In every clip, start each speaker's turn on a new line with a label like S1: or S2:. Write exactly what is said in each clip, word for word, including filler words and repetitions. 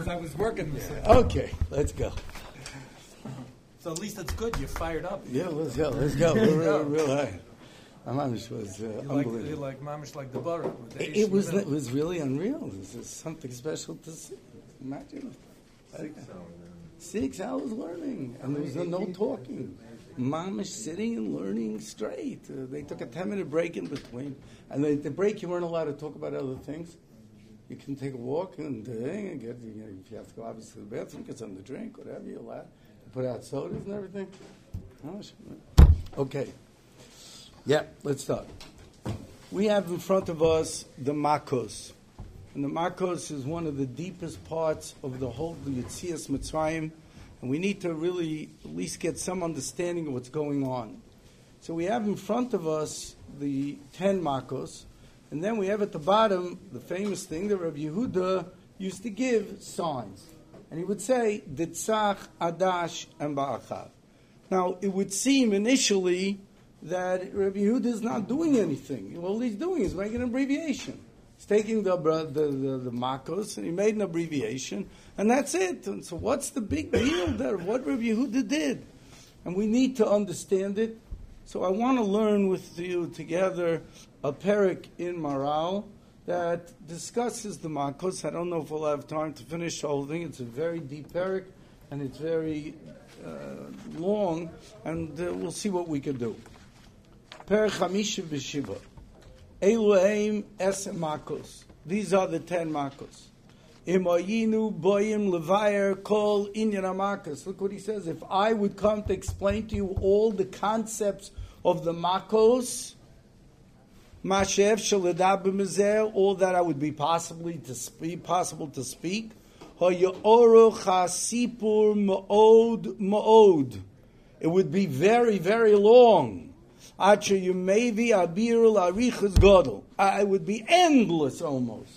S1: because I was working this.
S2: Yeah. Okay, let's go.
S1: So at least it's good. You're fired up.
S2: Yeah, let's go. Let's go. We're real, real high. Mamish was uh,
S1: you
S2: unbelievable.
S1: Like, you like Mamish like the Baruch.
S2: It, it was it was really unreal. This is something special to see. Imagine. Six hours. Six hours learning, and there was no, no talking. Mamish sitting and learning straight. Uh, they took a ten minute break in between, and the, the break you weren't allowed to talk about other things. You can take a walk and, uh, and get. You know, if you have to go obviously to the bathroom, get something to drink, whatever you're allowed. Put out sodas and everything. Okay. Yeah, let's start. We have in front of us the Makos. And the Makos is one of the deepest parts of the whole the Yetzias Mitzrayim. And we need to really at least get some understanding of what's going on. So we have in front of us the ten Makos. And then we have at the bottom the famous thing that Rabbi Yehuda used to give signs. And he would say, Ditzach, Adash, and Ba'achav. Now, it would seem initially that Rabbi Yehuda is not doing anything. All he's doing is making an abbreviation. He's taking the, the, the, the Makos, and he made an abbreviation, and that's it. And so what's the big deal there? What Rabbi Yehuda did? And we need to understand it. So I want to learn with you together a parak in Maral that discusses the Makos. I don't know if we'll have time to finish the whole thing. It's a very deep parak, and it's very uh, long, and uh, we'll see what we can do. Parak Chamisha B'Shiva. Eluheim Es Makos. These are the ten Makos. Imoyinu Boyim Levayer Kol Inyan Makos. Look what he says. If I would come to explain to you all the concepts of the Makos, Mashev Shaladab B'Mezeh, all that I would be possibly to speak, possible to speak. Hoyoroch HaSipur Ma'od Ma'od. It would be very, very long. Acha Yumevi Abir L'Arichas Godel. I would be endless almost.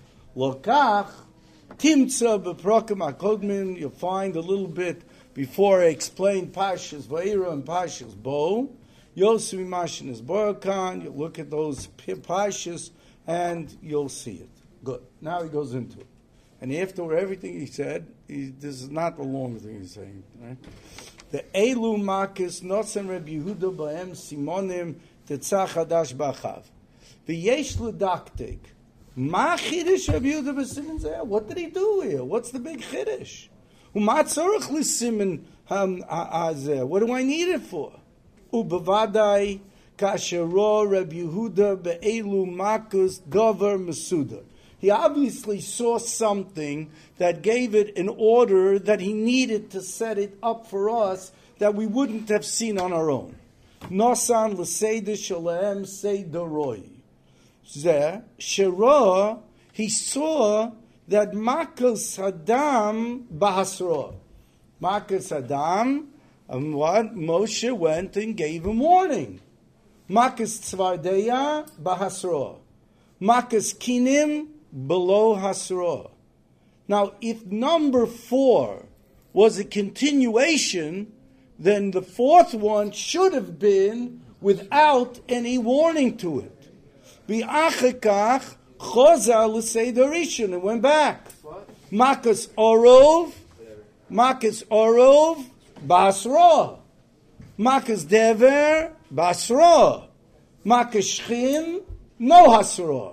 S2: Lokach Timtza B'Prokim HaKodmin. You'll find a little bit before I explain Pashas Vayira and Pashas Bo. Yosef Mashin is Barakan. You look at those pashas and you'll see it. Good. Now he goes into it. And after everything he said, he, this is not the long thing he's saying. Right? The Elu Makis Notzen Reb Yehuda Baem Simonim Tetzach Hadash Bachav. The Yesh L'Daktik. Ma Chiddush Reb Yehuda B'Simin Zeh. What did he do here? What's the big Chiddush? U'ma Tzorach L'Simin Hazeh. What do I need it for? Ubavadai Kashero Reb Yehuda Be'elu Makus Dover Mesudar. He obviously saw something that gave it an order that he needed to set it up for us that we wouldn't have seen on our own. Nosan l'seider shalahem seideroi. Zeh Shero, he saw that Makus Adam Bahasro. Makus Adam. And what? Moshe went and gave him warning. Makas Tzvardeya Bahasro. Makas Kinim below Hasro. Now, if number four was a continuation, then the fourth one should have been without any warning to it. Bi'achekach Chozar l'Seder Rishon. It went back. Makas Orov. Makas Orov. Basra. Makas Dever, Basra. Makas Shchin, no Hasra.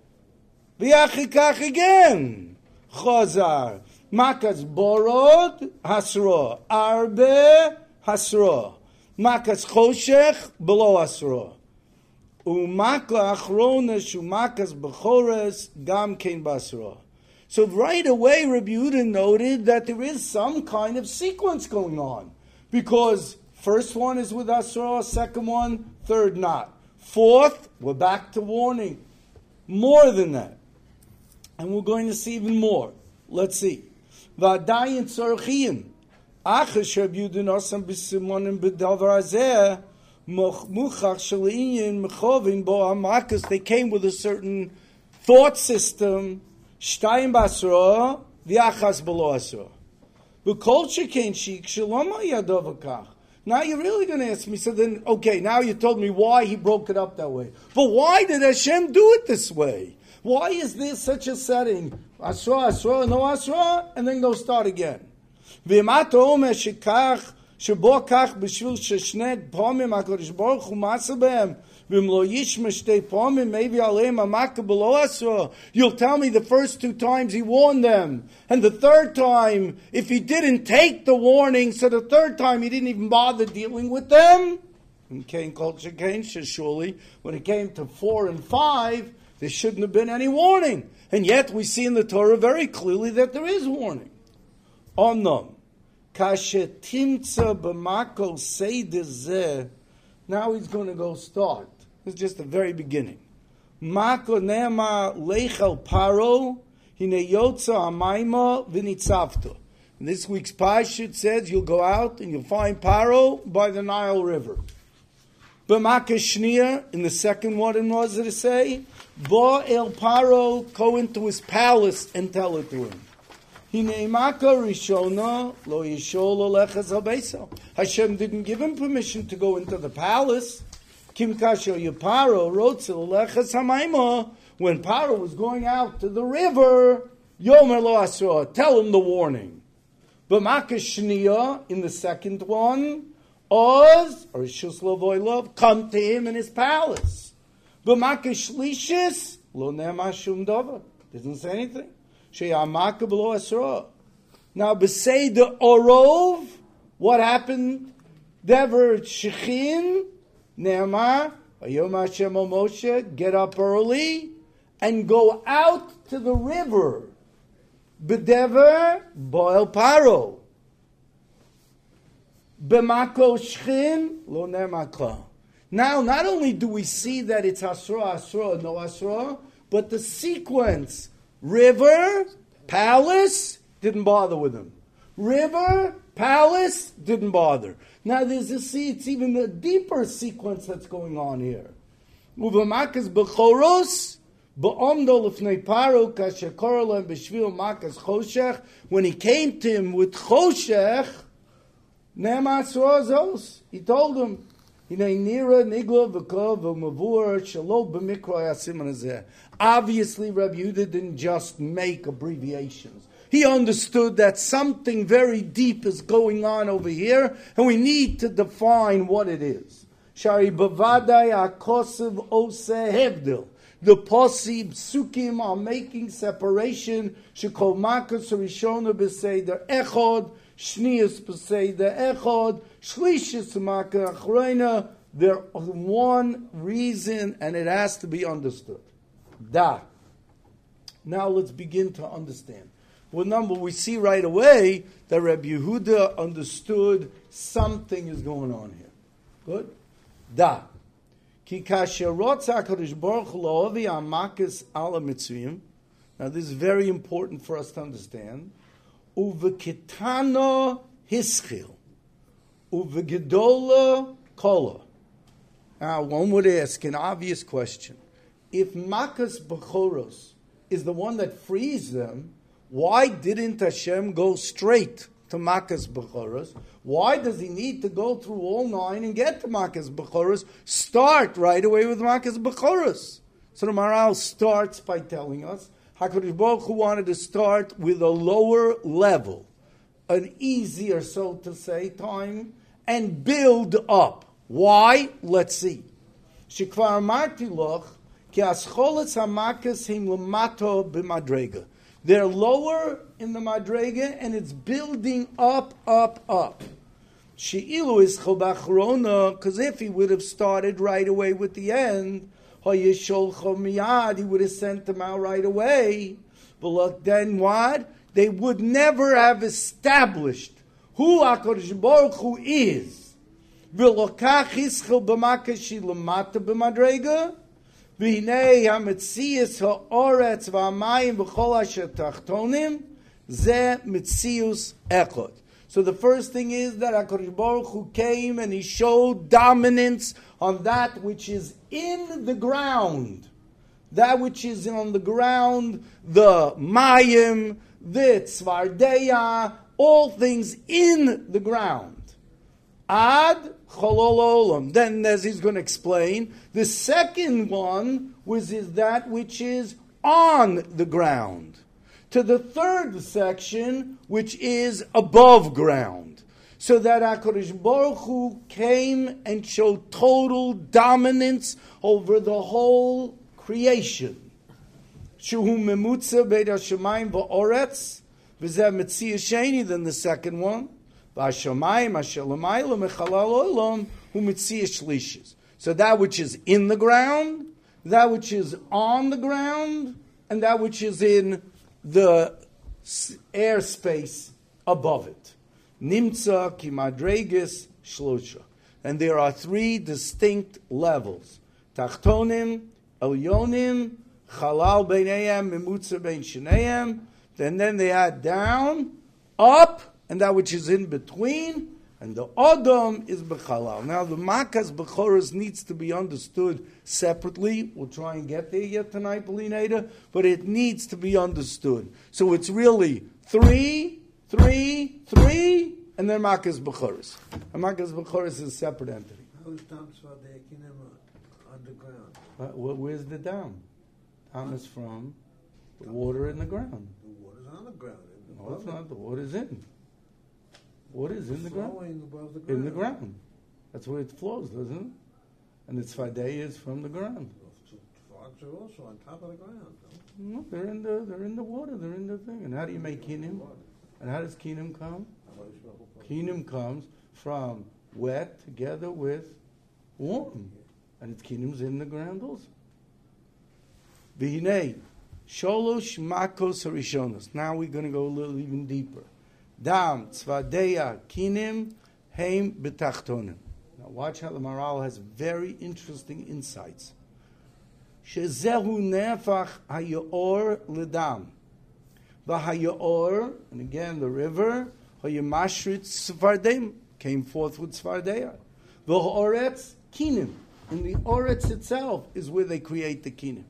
S2: V'yachikach again. Chazar. Makas Borod, Hasra. Arbe, Hasra. Makas Choshech, below Hasra. Umaka Achrona, Shumakas Bechores, Gam Kein Basra. So right away, Rabbi Yehuda noted that there is some kind of sequence going on. Because first one is with Asra, second one, third not. Fourth, we're back to warning. More than that. And we're going to see even more. Let's see. V'adayin tzorchiyim. Achash Rabbi Yehuda nosam b'simonim b'davar hazeh muchach shal'inyin mechovin bo hamakas. They came with a certain thought system. Shtayim basra, v'achas below asra. B'kol shekain shik shaloma yadovakach. Now you're really going to ask me, so then, okay, now you told me why he broke it up that way. But why did Hashem do it this way? Why is there such a setting? Asra, Asra, no Asra, and then go start again. V'imata omer shekach, shebo kach b'shvil sheshnet pomim HaKadosh Baruch Hu masa b'hem, v'im lo yishma shtei pomim, maybe aleim hamaka below Asra. You'll tell me the first two times he warned them, and the third time, if he didn't take the warning, so the third time he didn't even bother dealing with them. And Cain called Shekain, surely, when it came to four and five, there shouldn't have been any warning. And yet we see in the Torah very clearly that there is warning. Onam. Kashetimtza b'mako seidezeh. Now he's going to go start. This is just the very beginning. Mako ne'ema leichel paro, hine yotza amayma v'nitzavto. This week's Pashut says you'll go out and you'll find Paro by the Nile River. B'maka shniya, in the second one, and what does it say? Bo el Paro, go into his palace and tell it to him. Hineimaka rishona lo yishol olechas habeisa. Hashem didn't give him permission to go into the palace. Kim kasho yaparo rotzel olechas hamayma. When Paro was going out to the river, yomer lo asra, tell him the warning. B'maka shniya, in the second one, Oz, or Rishus Lovoilov, come to him in his palace. B'maka shlishis, lo nema shum dava. Doesn't say anything. Sheyamaka below asra. Now, b'sei the orov, what happened? Dever shechin, nema, ayom Hashem o Moshe, get up early, and go out to the river. B'dever, boil paro. B'mako shchin, lo nemakla. Now, not only do we see that it's asra, asra, no asra, but the sequence, river, palace, didn't bother with him. River, palace, didn't bother. Now, there's a see, it's even a deeper sequence that's going on here. Uvamakas b'choros, b'omdo l'fnei paro, kasher korolem b'shvil makas choshech. When he came to him with choshech, Ne'emas rozos, he told him, obviously, Rabbi Yehuda didn't just make abbreviations. He understood that something very deep is going on over here, and we need to define what it is. Shari bavadai akosiv ose hevdil. The posib sukim are making separation. Shekol makas rishona b'seider echod. Shnius b'seider echod, shlishis maka achreina. They're one reason, and it has to be understood. Da. Now let's begin to understand. Well, number we see right away that Rabbi Yehuda understood something is going on here. Good. Da. Ki kasher rotza HaKadosh Baruch Hu la'ovi ha'makas ala mitzvim. Now this is very important for us to understand. Uvekitano hischil, uvegedola kola. Now, one would ask an obvious question: if Makas Bechoros is the one that frees them, why didn't Hashem go straight to Makas Bechoros? Why does he need to go through all nine and get to Makas Bechoros? Start right away with Makas Bechoros. So the Maharal starts by telling us HaKadosh Baruch Hu wanted to start with a lower level, an easier, so to say, time, and build up. Why? Let's see. Shekvar amarti loch, ki ascholetz hamakas him lemato b'madrega. They're lower in the madrega, and it's building up, up, up. She'ilu is chobachrona, because if he would have started right away with the end, he would have sent them out right away. But look, then what? They would never have established who HaKadosh Baruch Hu is. V'lokach ischel b'makashi l'mata b'madrega, v'hinei ha'metzius ha'oretz v'hamayim v'chol asher tachtonim, ze metzius echot. So the first thing is that HaKadosh Baruch Hu came and he showed dominance on that which is in the ground. That which is on the ground, the mayim, the tzvardeya, all things in the ground. Ad cholol olam. Then, as he's going to explain, the second one was is that which is on the ground, to the third section, which is above ground. So that HaKadosh Baruch Hu came and showed total dominance over the whole creation. Shuhu memutza beit hashamayim va'oretz, v'zeh metzia sheni, then the second one, v'hashamayim asher l'mayla mechalal olam hu metzia shlishis. So that which is in the ground, that which is on the ground, and that which is in the airspace above it. Nimtza ki madreges shlosha. And there are three distinct levels. Tachtonim, elyonim, chalal beinayim, mimutza bein shenayim. And then they add down, up, and that which is in between. And the Adam is Bechalal. Now the Makas Bechoros needs to be understood separately. We'll try and get there yet tonight, Belineda, but it needs to be understood. So it's really three, three, three, and then Makas Bechoros. And Makas Bechoros is a separate entity.
S3: How is Dam Svadei Kinema underground?
S2: Uh, wh- where's the dam? Dam is from the water in the ground.
S3: The water's on the ground.
S2: No, it's not. The water's in. What is in the ground?
S3: Flowing above the ground.
S2: In the ground. That's where it flows, doesn't it? And its Fadei is from the ground.
S3: Frogs are also on top of the ground. No?
S2: No, they're in the they're in the water. They're in the thing. And how do you make kinim? And how does kinim come? Kinim comes from wet together with warm, and its kinim's in the ground also. V'hinei sholosh makos harishonos. Now we're going to go a little even deeper. Dam, tzvadeya, kinim, heim, betachtonim. Now watch how the Maharal has very interesting insights. Shezehu nefach hayor ledam. V'hayor, and again the river, hayamashrit tzvardeim, came forth with tzvardeya. V'ha'oretz, kinim. In the oretz itself is where they create the kinim.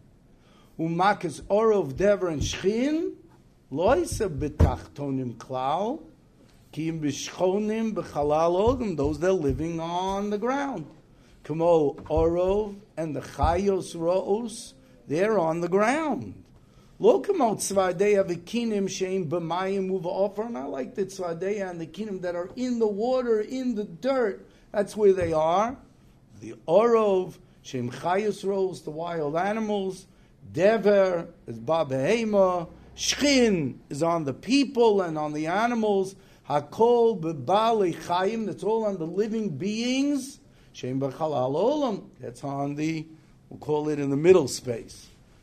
S2: Umakas orov, dever, and shchin, loisa betachtonim klal, kim b'shchonim b'chalal odom, those that are living on the ground. Kamo orov and the chayos ro'os, they're on the ground. Lo kamo tzvadeya v'kinim sheim b'mayim uva'ofer, and I like the tzvadeya and the kinim that are in the water, in the dirt, that's where they are. The orov, sheim chayos ro'os, the wild animals, dever is babehema, Shchin is on the people and on the animals. Hakol bebali chayim, that's all on the living beings. Shem b'chalal olam, that's on the, we'll call it in the middle space.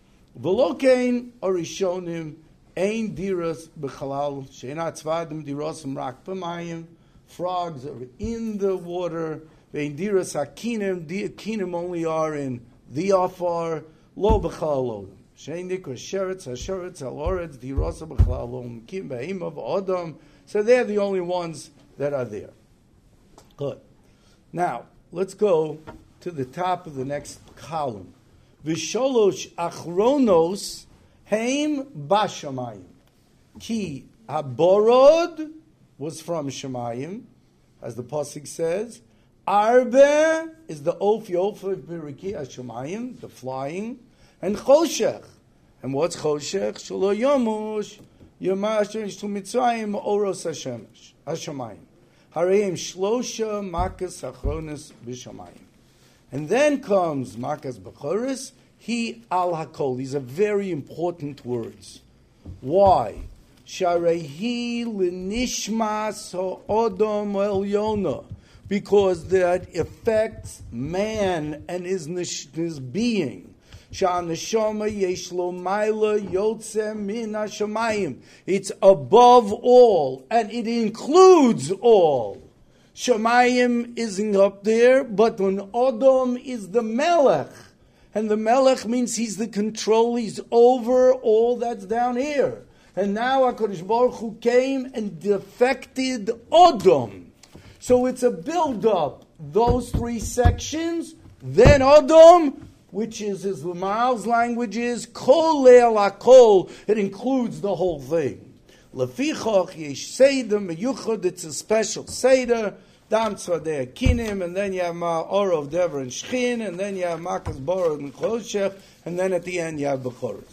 S2: V'lokein orishonim, ein diras b'chalal, she'enat tzvadim dirosim rak b'mayim. Frogs are in the water. Ein diras hakinim, the kinim only are in the afar, lo b'chalal olam. Sheinik or sheretz, hasheretz, haloretz, dirosa b'chlalom, kim b'hima v'odom. So they're the only ones that are there. Good. Now, let's go to the top of the next column. V'sholosh achronos heim b'shamayim. Ki haborod was from Shemayim, as the pasuk says. Arbe is the of yofer biriki hashemayim, the flying. And choshech. And what's choshech? Shelo yomush yomash to mitzrayim oros hashemesh hashamayim. Hareim shlosha makas achronis b'shamayim. And then comes makas b'choris. He al hakol. These are very important words. Why? Sharehi l'nishmas ha'odom elyon. Because that affects man and his, his being. It's above all, and it includes all. Shemayim isn't up there, but when Odom is the Melech, and the Melech means he's the control, he's over all that's down here. And now HaKadosh Baruch Hu came and defected Odom. So it's a build-up. Those three sections, then Odom, which is, as the Maharal's language is, kol le'al hakol, it includes the whole thing. Lefichach yesh seder meyuchad, it's a special seder, dam tzvadei kinim, and then you have orov dever and shchin, and then you have makas borod and choshech, and then at the end you have bechoros.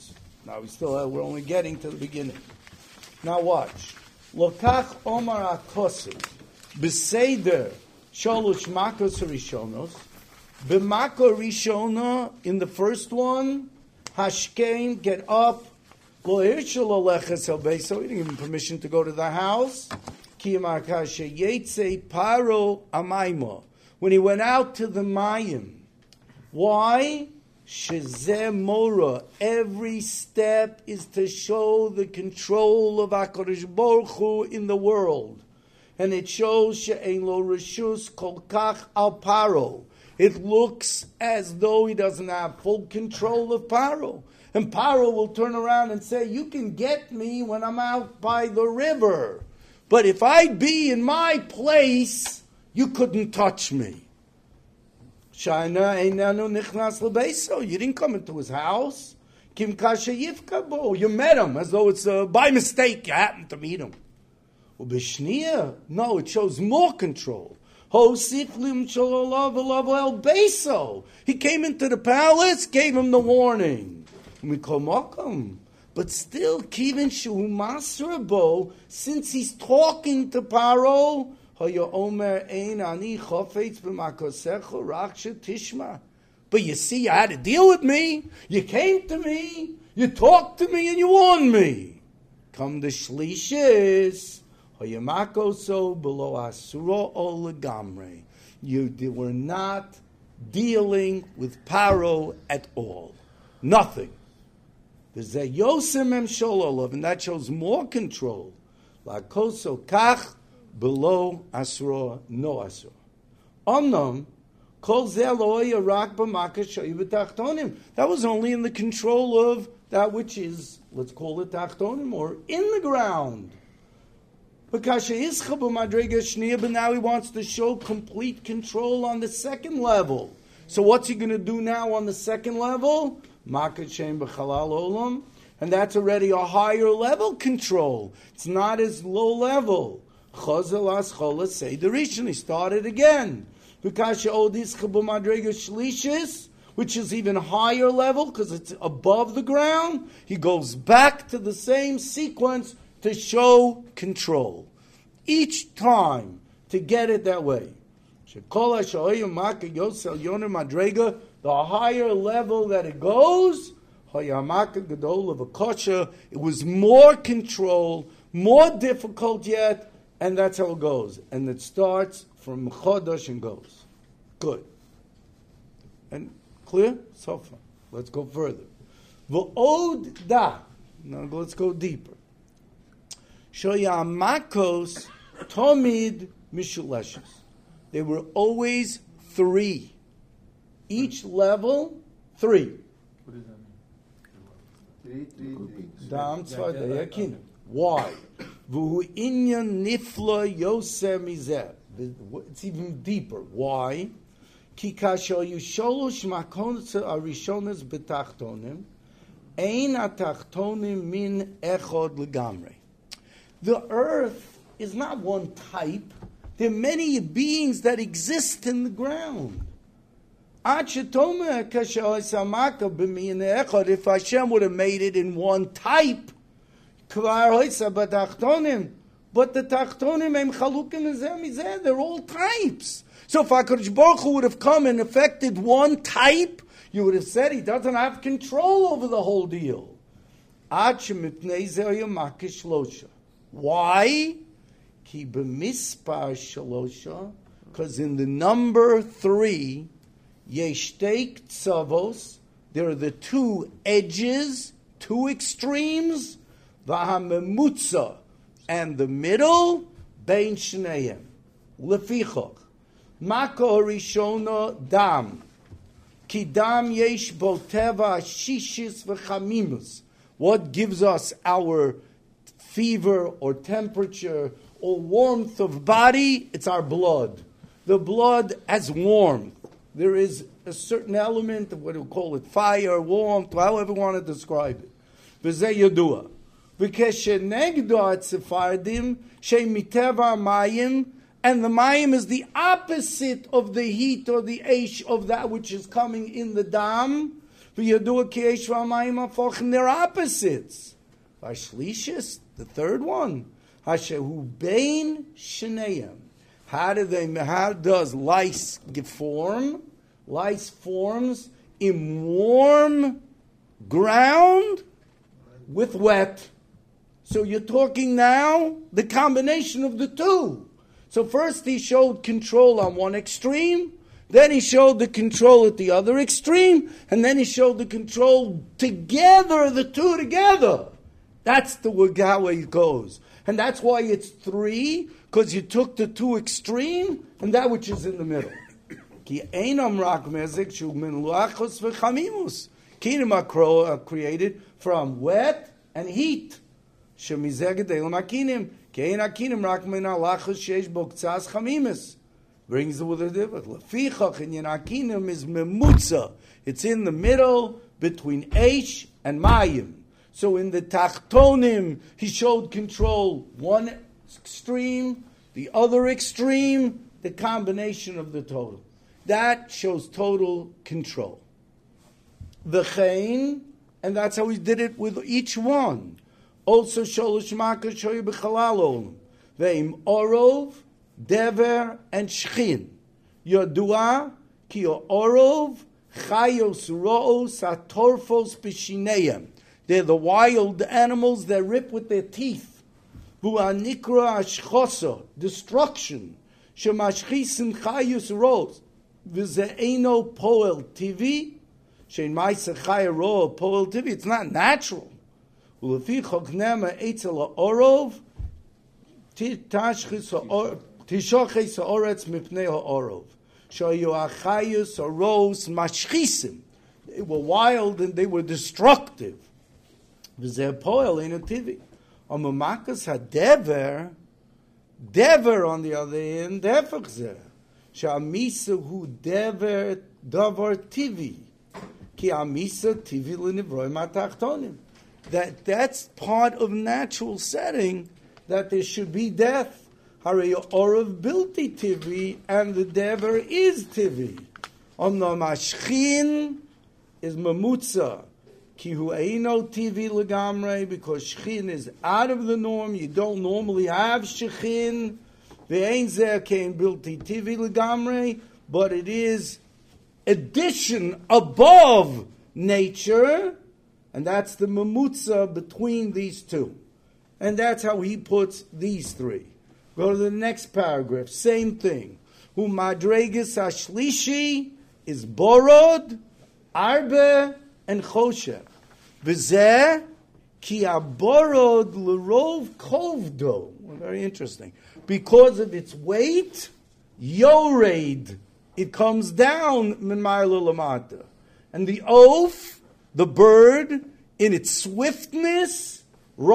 S2: Now we still have, we're only getting to the beginning. Now watch. Lokach Omar Akosim Beseder Sholosh Makos Rishonos B'Mako Rishona, in the first one, Hashkein, get up. Lo Hirshel Oleches El Beiso, he didn't give him permission to go to the house. Ki Marka Sheyetze Paro Amaymo, when he went out to the Mayim. Why? Shezeh Mora, every step is to show the control of HaKadosh Baruch Hu in the world. And it shows She'ein Lo Reshus Kol Kach Al Paro. It looks as though he doesn't have full control of Paro. And Paro will turn around and say, you can get me when I'm out by the river. But if I'd be in my place, you couldn't touch me. Shaina einanu nichnas lebeso. You didn't come into his house. Kim kasha yifkabo. You met him as though it's uh, by mistake you happened to meet him. Ubishnia. No, it shows more control. Hosiflim shalolav alav el beso. He came into the palace, gave him the warning. Mikomokum. But still, kivin shu masrabo, since he's talking to Paro, but you see, you had to deal with me. You came to me. You talked to me, and you warned me. Come the shlishis. So below asuro olagamre. You were not dealing with Paro at all. Nothing. There's a yosem em shololov, and that shows more control. La koso kach. Below Asura, no Asura. Omnom, kol zeloya rak b'makas shayu b'tachtonim. That was only in the control of that which is, let's call it tachtonim, or in the ground. Because she'ischa b'madrega shniya, but now he wants to show complete control on the second level. So what's he going to do now on the second level? Makas shem b'chalal olam. And that's already a higher level control. It's not as low level. Chazal Aschola say the Rishon, he started again. Because Odis Chabumadrega Shlishis, which is even higher level because it's above the ground, he goes back to the same sequence to show control. Each time to get it that way. The higher level that it goes, it was more control, more difficult yet. And that's how it goes. And it starts from Chodosh and goes. Good. And clear? So far. Let's go further. V'od da. Now let's go deeper. Shoyamakos tomid mishuleshes. They were always three. Each level, three.
S1: What does that mean?
S3: Three, three, three.
S2: Dam tzvadei yakin. Why? It's even deeper. Why? The earth is not one type. There are many beings that exist in the ground. If Hashem would have made it in one type, but the tachtonim em chalukim, they're all types. So if HaKadosh Baruch Hu would have come and affected one type, you would have said he doesn't have control over the whole deal. Why? Because in the number three, yeshteik tzavos, there are the two edges, two extremes, V'hamemutza, and the middle, bein shneim. Lefichok. Mako rishona dam. Ki dam yesh bo teva shishis v'chamimus. What gives us our fever or temperature or warmth of body? It's our blood. The blood has warmth. There is a certain element of what we call it, fire, warmth, however you want to describe it. V'zeh yodua. Sephardim, mayim, and the mayim is the opposite of the heat or the ash of that which is coming in the dam. V'yadua k'yesh v'amayim hafochem, they're opposites. Vashlishis, the third one, hashehu bein sheneyim. How do they? How does lice form? Lice forms in warm ground with wet. So you're talking now the combination of the two. So first he showed control on one extreme, then he showed the control at the other extreme, and then he showed the control together, the two together. That's the how it goes. And that's why it's three, because you took the two extreme and that which is in the middle. Ki einam rak mezik shu min luachos v'chamimus. Kinim are created from wet and heat. Shemizeged elam akinim. Ki ein akinim rak min alachos sheish bo k'tzas chamimus. Brings it with a difference. Lefichach in yin akinim is memutza. It's in the middle between eish and mayim. So in the Tachtonim, he showed control one extreme, the other extreme, the combination of the total. That shows total control. The Chain, and that's how he did it with each one. Also, Sholosh Makah Shoyu B'Chalal Olam. Ve'im Orov, Dever, and Shchin. Yodua, Ki Orov, Chayos Ro'os, Atorfos B'Shineyem. They're the wild animals that rip with their teeth. Bu'anikra ashchosa, destruction. Shemashchisin chayus ros. V'ze'eno poel tivi. Shein ma'isa chaya ro poel tivi. It's not natural. U'lefi chognema eitzel ha'orov. Tishoches ha'oretz mipnei ha'orov. Shoyu achayus ha'ros mashchisim. They were wild and they were destructive. V'zeh poel in a T V. On Mamakas hadever, dever on the other hand, defach zeh. Sha'amisa hu dever davar T V. Ki amisa T V l'nivroi matachtonim. That that's part of natural setting, that there should be death. Harei orav bilti T V, and the dever is T V. Omnam ashchin is mamutza. Ki hu eino T V legamre, because shchin is out of the norm. You don't normally have shchin. Ve'ein zeh kein bilti T V legamre, but it is addition above nature, and that's the mamutza between these two. And that's how he puts these three. Go to the next paragraph, same thing. Hu madreges ashlishi is borod, arbe, and choshech. V'zeh ki aborod l'rov kovdo. Very interesting. Because of its weight, yored, it comes down min ma'ala lamata. And the oaf, the bird, in its swiftness,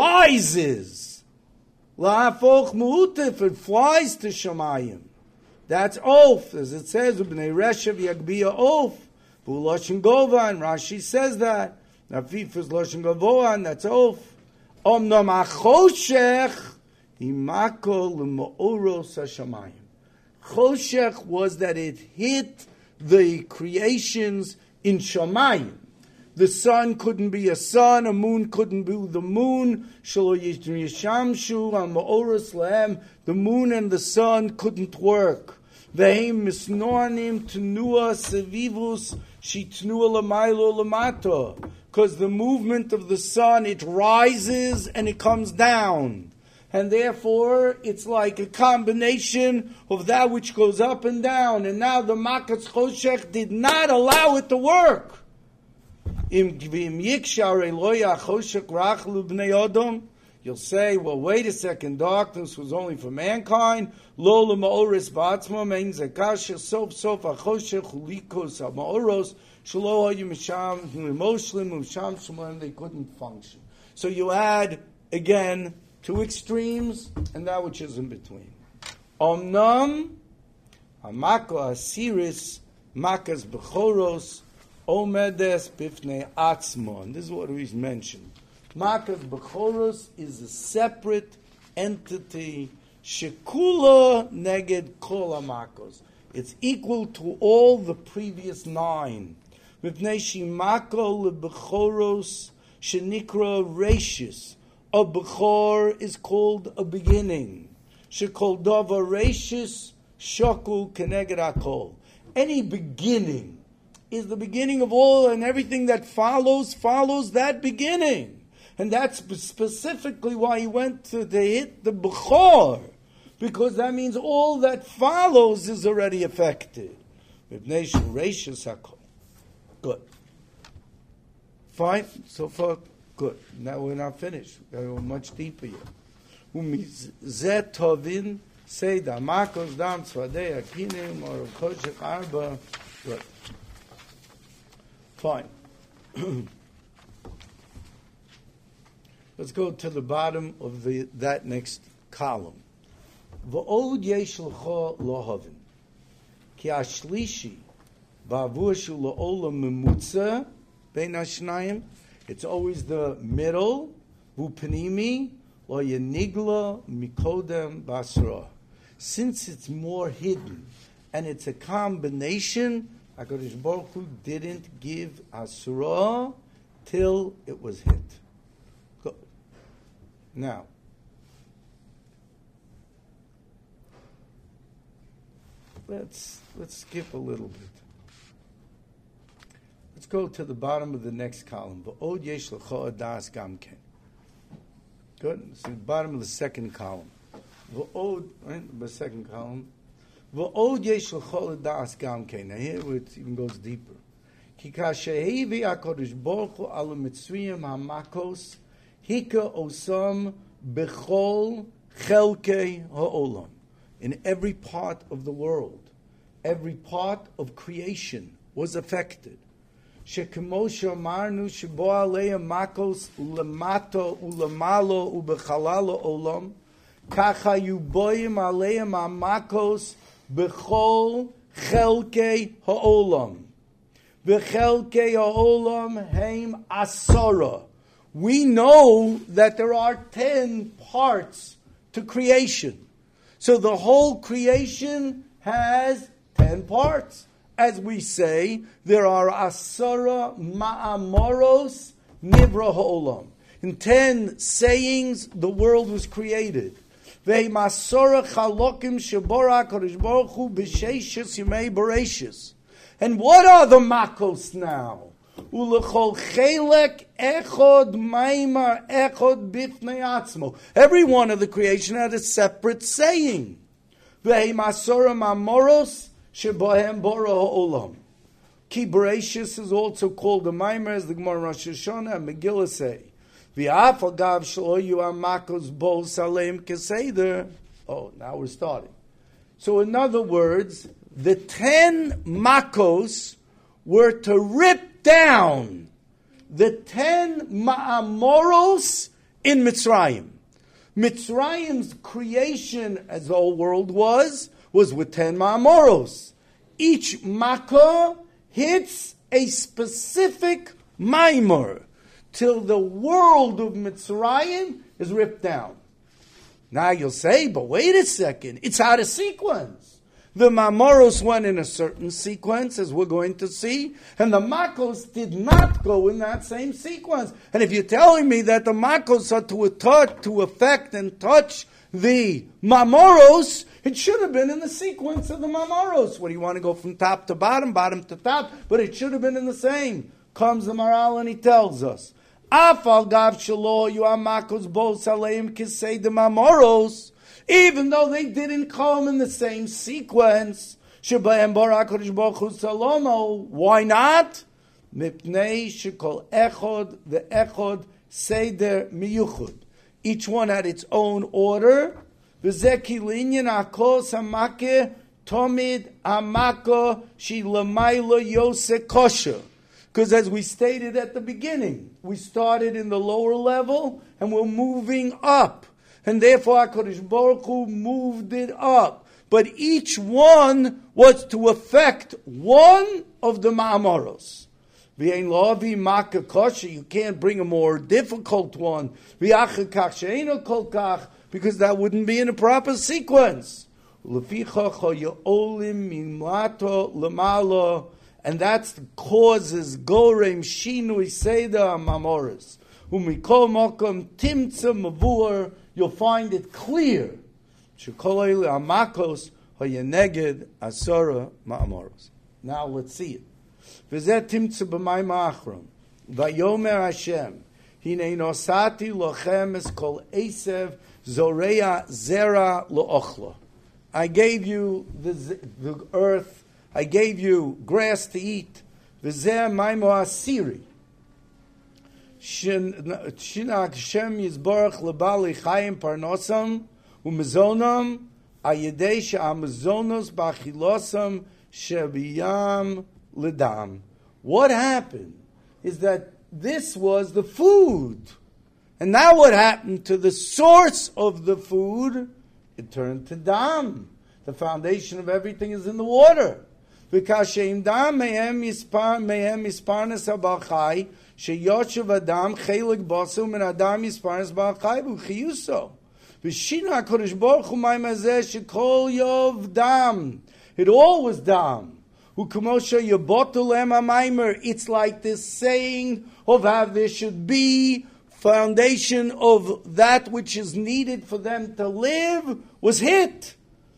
S2: rises. La'afoch mu'utif, it flies to Shamayim. That's oaf, as it says, B'nei Reshev Yagbiya oaf. Loshin Govan, Rashi says that. Nafif is Loshin Govan, that's oaf. Omnam achoshech imako l'mo'oros hashamayim. Choshech was that it hit the creations in Shamayim. The sun couldn't be a sun, a moon couldn't be the moon. Shelo yishamshu ha'mo'oros lahem. The moon and the sun couldn't work. Ve'im misnoanim tenua sevivus shitnua l'maylo l'mato. Because the movement of the sun, it rises and it comes down. And therefore, it's like a combination of that which goes up and down. And now the Makas Choshech did not allow it to work. You'll say, well, wait a second, darkness was only for mankind. Lo l'ma'oris ba'atzma mein zekasha sof sof ha'choshech ulikos ha'ma'oros shelo hayu misham l'moshlim u'sham shemlan, they couldn't function. So you add, again, two extremes, and that which is in between. Omnam, hamako asiris, makas bechoros, omedes bifnei atzmon. This is what we mentioned. Makas bechoros is a separate entity. Shekula neged kol hamakos. It's equal to all the previous nine. Mipnei shimako lebechoros shenikra reishis. A bechor is called a beginning. Shekol dava reishis shokul keneged hakol. Any beginning is the beginning of all, and everything that follows, follows that beginning. And that's specifically why he went to, to hit the bechor, because that means all that follows is already affected. Good. Fine, so far, good. Now we're not finished. We're going to go much deeper here. Zet tovin Seidah, Makos, Dam, Tzvadei, Akinim, or Koshek Arba. Good. Fine. Let's go to the bottom of the that next column. V'od yesh l'cho lohavin. Ki ashlishi ba'avur shu lo'olam memutza bein hashnayim. It's always the middle. V'upanimi lo yenigla mikodem basra. Since it's more hidden and it's a combination, HaKadosh Baruch Hu didn't give Asura till it was hit. Good. Now, let's let's skip a little bit. Let's go to the bottom of the next column. V'od yesh l'cho adas gam ken. Good. It's the bottom of the second column. V'od, right? The second column. V'od yesh l'cho adas gam ken. Now here it even goes deeper. Ki kashehevi HaKadosh Baruch Hu al mitzrayim hamakos hika osam bechol chelkei ha'olam. In every part of the world, every part of creation was affected. Shekemo shamarnu shebo alei makos ulamato ulamalo ubechalalo olam kacha yuboyim aleim amakos bechol chelkei ha'olam. Bechelkei ha'olam heim asara. We know that there are ten parts to creation. So the whole creation has ten parts. As we say, there are asara ma'amoros nivra ha'olam. In ten sayings, the world was created. Ve'im asara chalokim shebora HaKadosh Baruch Hu b'sheishis yimei bereshis. And what are the makos now? Ulechol chelek echod maimar echod bifnei atzmo. Every one of the creation had a separate saying. Ve'im asara ma'amoros Shebohem Bora Ha'olam. Ki Bereshis is also called the Maimer, as the Gemara Rosh Hashanah and Megillah say. V'af agav shelo yu amakos bo salem keseder. Oh, now we're starting. So in other words, the ten makos were to rip down the ten ma'amoros in Mitzrayim. Mitzrayim's creation, as the whole world was, was with ten ma'amoros. Each makkah hits a specific maimor till the world of Mitzrayim is ripped down. Now you'll say, but wait a second, it's out of sequence. The ma'amoros went in a certain sequence, as we're going to see, and the makkos did not go in that same sequence. And if you're telling me that the makkos are to, touch, to affect and touch the ma'amoros, it should have been in the sequence of the ma'amoros. What do you want to go from top to bottom, bottom to top? But it should have been in the same. Comes the Maral and he tells us, Afal gav shelo yu amakos bo saleim kisei de ma'amoros. Even though they didn't come in the same sequence, shebahem bara HaKadosh Baruch Hu salomo. Why not? Mipnei shekol echod the echod seder miyuchud. Each one had its own order. V'zeki linyan akol samake tomid amako shi lamaylo yose kosher. Because as we stated at the beginning, we started in the lower level and we're moving up. And therefore HaKadosh Baruch Hu moved it up. But each one was to affect one of the ma'amoros. V'ein lo'avi maka kosher, you can't bring a more difficult one. V'yachar kach she'eino kol kach, because that wouldn't be in a proper sequence. Ulefichach ha'yo'olim mimlato lemalo And that's the causes gorem shinui seda mamoris. Umikol mokom timtza mavur. You'll find it clear. Shekolei amakos hoyeneged asora maamoros. Now let's see it. V'zeh timtza b'mayim achron. Vayomer Hashem. Hinei nosati lochem es kol esev zoreya zera lo'ochlo. I gave you the, the earth. I gave you grass to eat. V'zeh maymo asiri. Shinak Hashem yizborach lebali chayim parnosam umezonam ayedei she'amazonos b'achilosam shebiyam ledam. What happened is that this was the food. And now what happened to the source of the food? It turned to dam. The foundation of everything is in the water. Because she'im dam mehem yispar mehem yisparnas abachai sheyoshev adam chelik bosum and adam yisparnas abachai b'chiyuso. V'shina HaKadosh Baruch Hu ma'im hazeh shekol yov dam. It all was dam. It's like this saying of how there should be foundation of that which is needed for them to live was hit.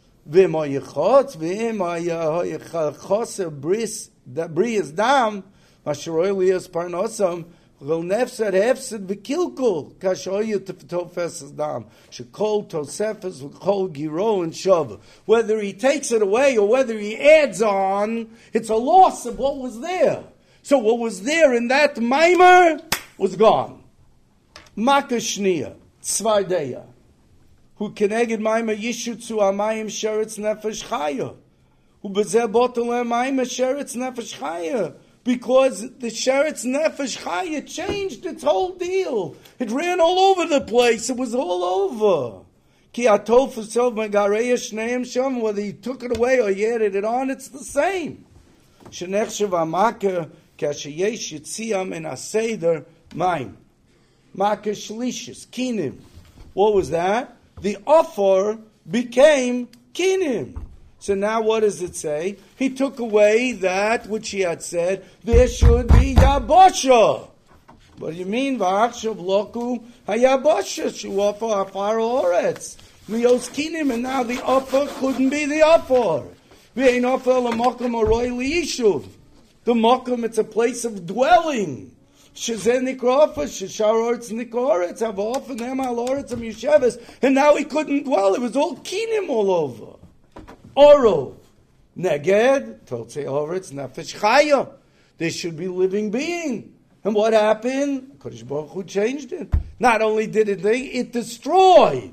S2: Will nefsed hefsed v'kilkul kashoyu tofes dam shekol tosefes v'kol giro and shava. Whether he takes it away or whether he adds on, it's a loss of what was there. So what was there in that mimer was gone. Makashnia tzvaydeya who keneged mimer yishutzu amayim sheretz nefesh chaya who bezeh botol mimer sheretz nefesh chaya. Because the Sheretz Nefesh Chaya changed its whole deal. It ran all over the place. It was all over. Ki atol fusov megareya shneim shom. Whether he took it away or he added it on, it's the same. Shenechshav amaka kasheyesh yitziam in aseder maim. Maka shlishis kinim. What was that? The offer became kinim. So now what does it say? He took away that which he had said, there should be Yabosha. What do you mean? V'achshav loku hayabosha shu'ofa afar oretz. Mios kinim, and now the offer couldn't be the offer. V'ein offer l'mokum aroi li'ishuv. The mokum, it's a place of dwelling. Shezeh nikra offer, sheshar oretz nikra oretz, have offer them al oretz am yesheves. And now he couldn't dwell. It was all kinim all over. Orov, neged, totzei oretz nefesh chaya. There should be living being. And what happened? Kodesh Baruch Hu changed it. Not only did it, it destroyed.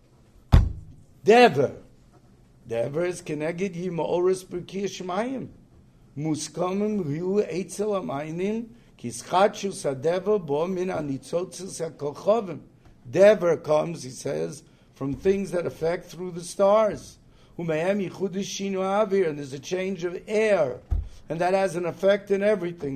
S2: Dever. Dever is keneged yima'oris b'kiyah shemayim. Muskamim ryu eitzel amaynim kischachu sadever bo min anitzotzes hakochovim. Dever comes, he says, from things that affect through the stars. And there's a change of air, and that has an effect in everything.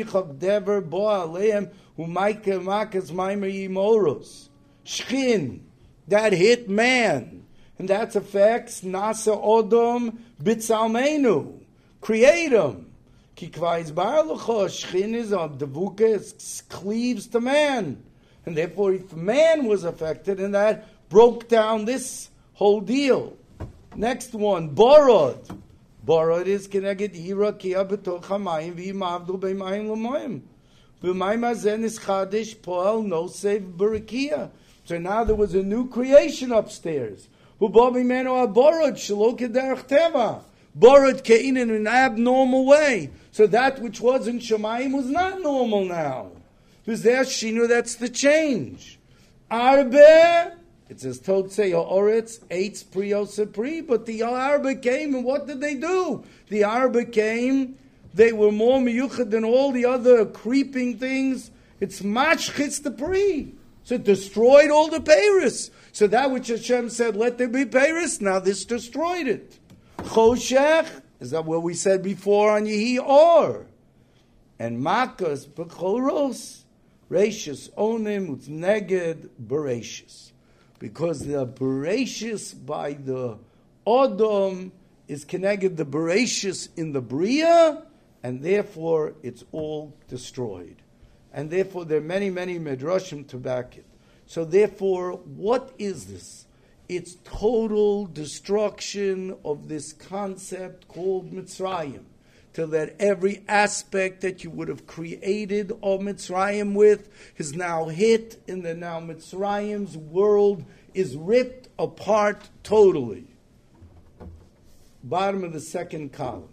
S2: Shchin, that hit man, and that affects Nasa Odom Bitzalmenu, create him. Shchin is on Devuka, cleaves to man, and therefore if man was affected, and that broke down this whole deal. Next one, borod. Borod is keneged hira kia b'toch hamayim v'yimavdu b'mayim l'moyim. V'mayim hazen is chadish poel nosev b'rikia. So now there was a new creation upstairs. V'bo b'menu ha-borod shelo kederech teva. Borod kein in an abnormal way. So that which was in Shemayim was not normal now. V'zeh shinu, that's the change. Arbe, it says, Totzei Ha'oretz, Eitz Pri Yosef Pri, but the Arba came, and what did they do? The Arba came, they were more miyuchad than all the other creeping things. It's Mashchitz the Pri. So it destroyed all the Peiris. So that which Hashem said, let there be Peiris, now this destroyed it. Choshech, is that what we said before on Yehi Or? And Makas, B'choros, Reishis Onim, Uzneged, Bereshis. Because the Bereshis by the Odom is connected the Bereshis in the Bria, and therefore it's all destroyed. And therefore there are many, many midrashim to back it. So therefore, what is this? It's total destruction of this concept called Mitzrayim. Till that every aspect that you would have created of Mitzrayim with is now hit, and that now Mitzrayim's world is ripped apart totally. Bottom of the second column.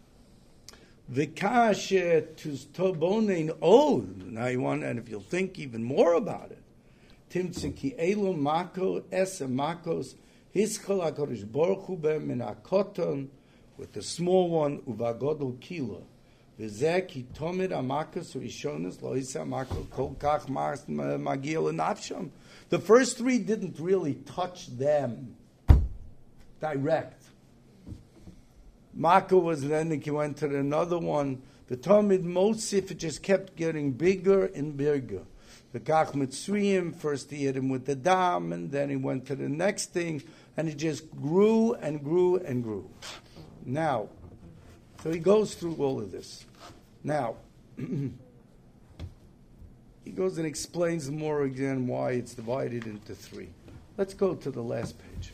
S2: V'kashe tustobonein. Oh, now you want, and if you'll think even more about it, timtzeki elo mako ese makos hiskol hakodesh baruch hu min hakoton, with the small one uvagodol kilo. V'zeh tomid amakas rishonis lo isa mako kol kach magil nafsham. The first three didn't really touch them direct. Mako was then he went to another one. The Talmud Mosif, it just kept getting bigger and bigger. The Kach Mitzrayim, first he hit him with the dam, and then he went to the next thing, and it just grew and grew and grew. Now, so he goes through all of this. Now, he goes and explains more again why it's divided into three. Let's go to the last page.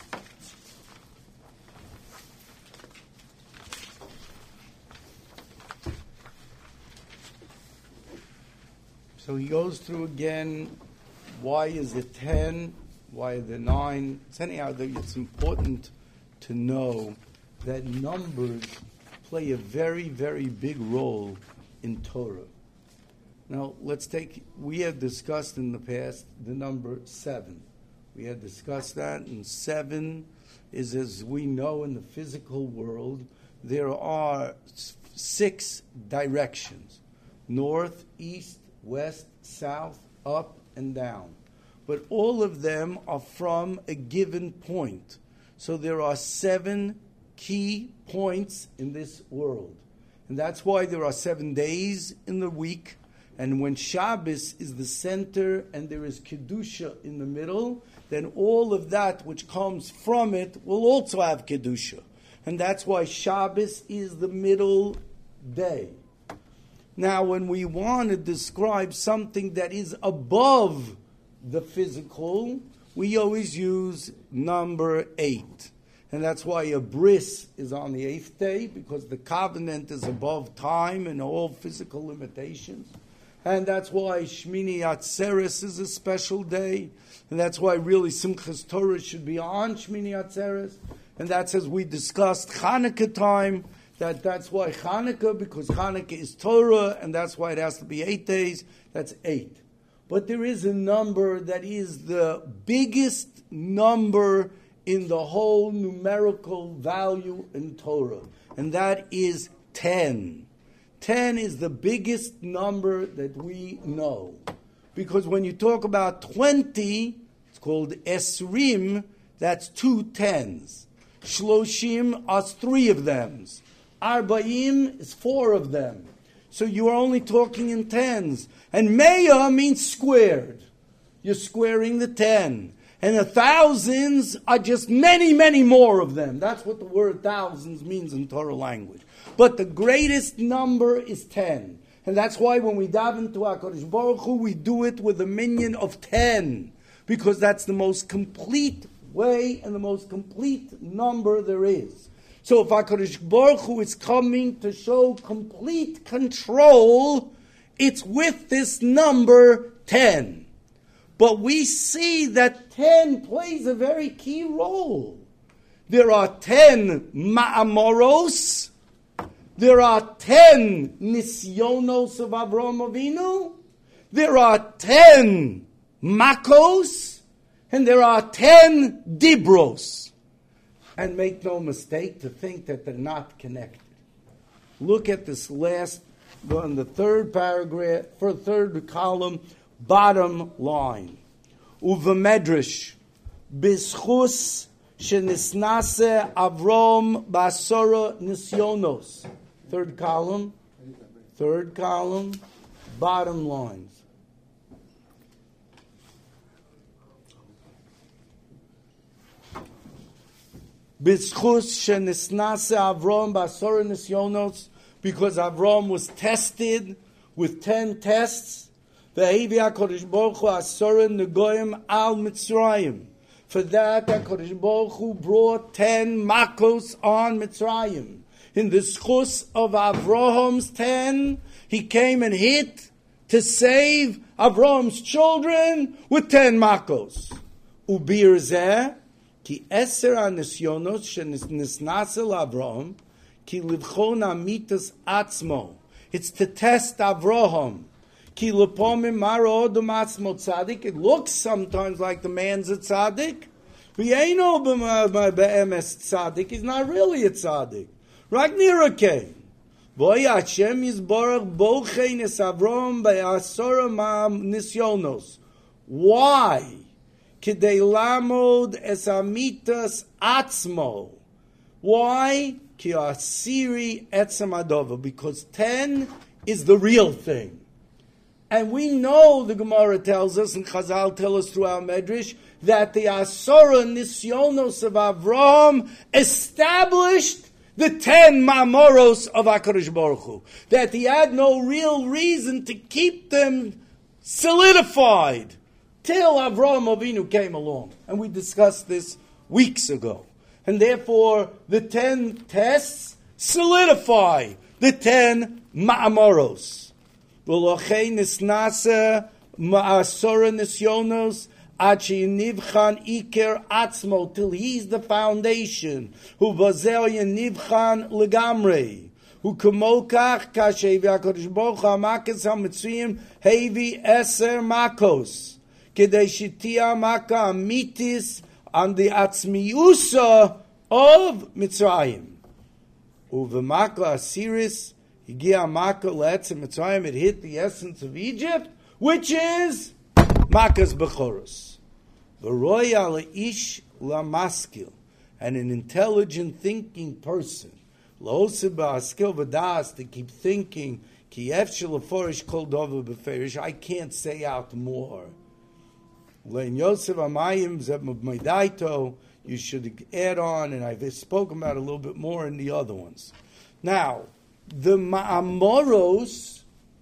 S2: So he goes through again, why is it ten, why are there nine? It's anyhow, it's important to know that numbers play a very, very big role in Torah. Now, let's take, we have discussed in the past the number seven. We had discussed that, and seven is, as we know in the physical world, there are six directions: north, east, west, south, up, and down. But all of them are from a given point. So there are seven key points in this world. And that's why there are seven days in the week. And when Shabbos is the center and there is Kedusha in the middle, then all of that which comes from it will also have Kedusha. And that's why Shabbos is the middle day. Now, when we want to describe something that is above the physical, we always use number eight. And that's why a bris is on the eighth day, because the covenant is above time and all physical limitations. And that's why Shmini Atzeres is a special day. And that's why really Simchas Torah should be on Shmini Atzeres. And that's, as we discussed, Chanukah time. That that's why Chanukah, because Chanukah is Torah, and that's why it has to be eight days. That's eight. But there is a number that is the biggest number in the whole numerical value in Torah, and that is ten. Ten is the biggest number that we know. Because when you talk about twenty, it's called Esrim, that's two tens. Shloshim are three of them. Arba'im is four of them. So you are only talking in tens. And Meah means squared. You're squaring the ten. And the thousands are just many, many more of them. That's what the word thousands means in Torah language. But the greatest number is ten. And that's why when we daven to HaKadosh Baruch Hu, we do it with a minyan of ten. Because that's the most complete way and the most complete number there is. So if HaKadosh Baruch Hu is coming to show complete control, it's with this number ten. But we see that ten plays a very key role. There are ten ma'amoros, there are ten nisyonos of Avraham Avinu, there are ten makos, and there are ten dibros. And make no mistake to think that they're not connected. Look at this last, on the third paragraph, for third column, bottom line. Uvemedrash, bischus shenisnase Avrom basora nisyonos. Third column, third column, bottom lines. B'zchus shenisnase Avrom b'asor nisyonos because Avraham was tested with ten tests. Ve'hevi HaKadosh Baruch Hu asara negoyim al Mitzrayim. For that, HaKadosh Baruch Hu brought ten makos on Mitzrayim. In the schus of Avraham's ten, he came and hit to save Avraham's children with ten makos. Ubir zeh, ki eser ha-nisyonos shenisnasel Avraham, ki livchon amitas atzmo. It's to test Avraham. Ki lepomim maro odom atzmo tzaddik. It looks sometimes like the man's a tzaddik. V'yeino be'emes tzaddik. He's not really a tzaddik. Rak nirake. Voy Hashem yizborach bochein es Avraham be'asora ma nisyonos. Why? Kidei lamod es amitas atzmo. Why? Ki asiri etzem adova. Because ten is the real thing. And we know, the Gemara tells us, and Chazal tell us through our Medrash, that the Asora Nisyonos of Avraham established the ten Mamoros of HaKadosh Baruch Hu. That he had no real reason to keep them solidified till Avraham Avinu came along. And we discussed this weeks ago. And therefore, the ten tests solidify the ten Ma'amoros. V'lochei nisnasa ma'asora nisyonos ad she'nivchan iker atzmo, till he's the foundation. Hu v'zeh yenivchan legamrei. Hu k'mokach kashev HaKadosh Baruch Hu ha'makos ha'mitzrayim hevi eser makos. Kedei shetia maka amitis on the atzmiusa of Mitzrayim. Uv'maka asiris Higia Maka Le'etzem Mitzrayim, it hit the essence of Egypt, which is Makas Bechoros. V'roya le'ish la'maskil, and an intelligent thinking person, Lo'oseh ba'askil v'das, to keep thinking, ki efshel l'forish kol dover b'ferish, I can't say out more. Le'in Yosef Amayim zeb m'maidaito, you should add on, and I've spoken about it a little bit more in the other ones. Now, the Ma'amoros,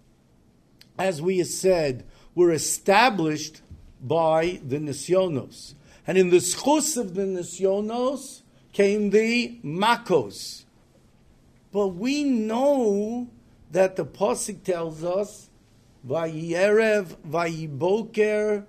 S2: as we have said, were established by the Nisyonos. And in the schus of the Nisyonos came the Makos. But we know that the Pasuk tells us, Vayerev, Vayiboker,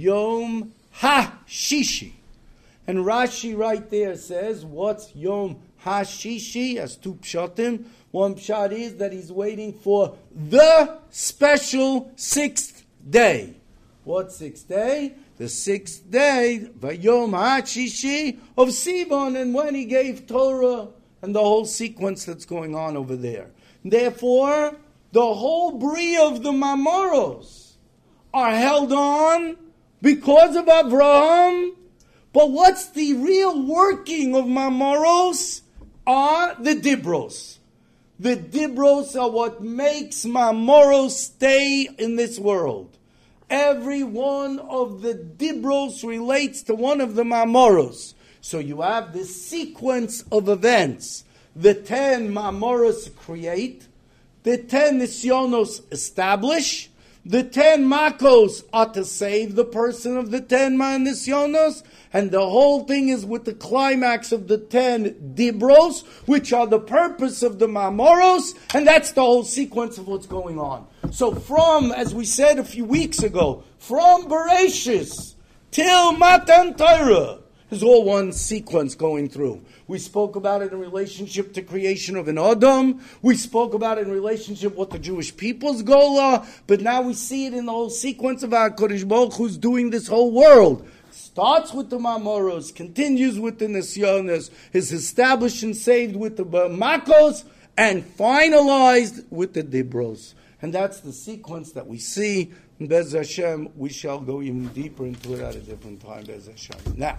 S2: Yom Ha-Shishi. And Rashi right there says, what's Yom Ha-Shishi? As two pshatim. One pshat is that he's waiting for the special sixth day. What sixth day? The sixth day, Vayom HaShishi of Sivan, and when he gave Torah, and the whole sequence that's going on over there. Therefore, the whole bri of the Mamoros are held on because of Avraham. But what's the real working of Mamoros? Are the Dibros. The Dibros are what makes Mamoros stay in this world. Every one of the Dibros relates to one of the Mamoros. So you have this sequence of events. The ten Mamoros create, the ten Nisyonos establish, the ten Makos are to save the person of the ten Nisyonos, and the whole thing is with the climax of the ten Dibros, which are the purpose of the Mamoros, and that's the whole sequence of what's going on. So from, as we said a few weeks ago, from Bereshis till Matan Torah, is all one sequence going through. We spoke about it in relationship to creation of an Adam. We spoke about it in relationship what the Jewish people's goal are. But now we see it in the whole sequence of HaKadosh Baruch who's doing this whole world. Starts with the Mamoros, continues with the Nisyonos, is established and saved with the Makos, and finalized with the Dibros. And that's the sequence that we see. And Bez Hashem, we shall go even deeper into it at a different time, Bez Hashem. Now,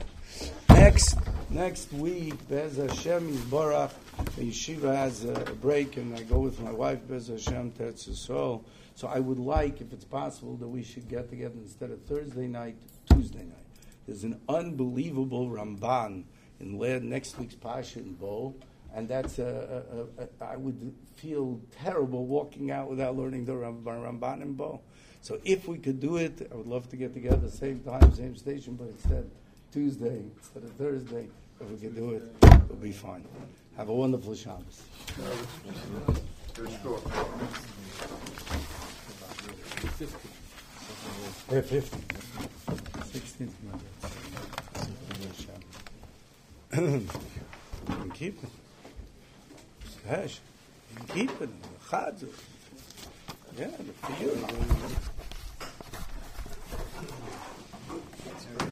S2: next next week, Bez Hashem, Yisborach, the yeshiva has a break, and I go with my wife, Bez Hashem, to Eretz Yisrael. So I would like, if it's possible, that we should get together instead of Thursday night, Tuesday night. There's an unbelievable Ramban in next week's Pasha in Bo And that's a, a, a, a, I would feel terrible walking out without learning the Ram- Ramban Bo. So if we could do it, I would love to get together, same time, same station, but instead Tuesday, instead of Thursday, if we could do it, it would be fine. Have a wonderful Shabbos. Yeah, fifty. sixteenth. You can keep it. Gosh, you can keep it. Chadzah. Yeah, for you.